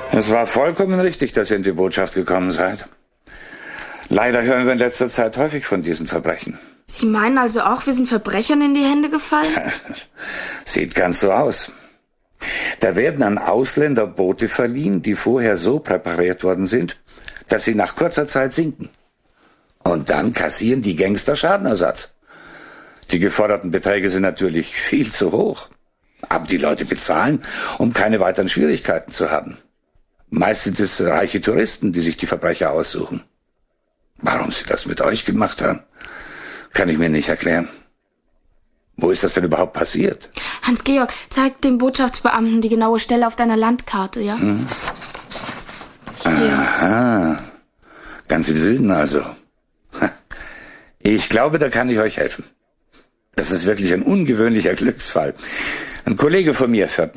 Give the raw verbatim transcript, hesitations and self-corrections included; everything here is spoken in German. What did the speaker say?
Es war vollkommen richtig, dass ihr in die Botschaft gekommen seid. Leider hören wir in letzter Zeit häufig von diesen Verbrechen. Sie meinen also auch, wir sind Verbrechern in die Hände gefallen? Sieht ganz so aus. Da werden an Ausländer Boote verliehen, die vorher so präpariert worden sind, dass sie nach kurzer Zeit sinken. Und dann kassieren die Gangster Schadenersatz. Die geforderten Beträge sind natürlich viel zu hoch. Aber die Leute bezahlen, um keine weiteren Schwierigkeiten zu haben. Meist sind es reiche Touristen, die sich die Verbrecher aussuchen. Warum sie das mit euch gemacht haben, kann ich mir nicht erklären. Wo ist das denn überhaupt passiert? Hans-Georg, zeig dem Botschaftsbeamten die genaue Stelle auf deiner Landkarte, ja? Hm. Aha. Ganz im Süden also. Ich glaube, da kann ich euch helfen. Das ist wirklich ein ungewöhnlicher Glücksfall. Ein Kollege von mir fährt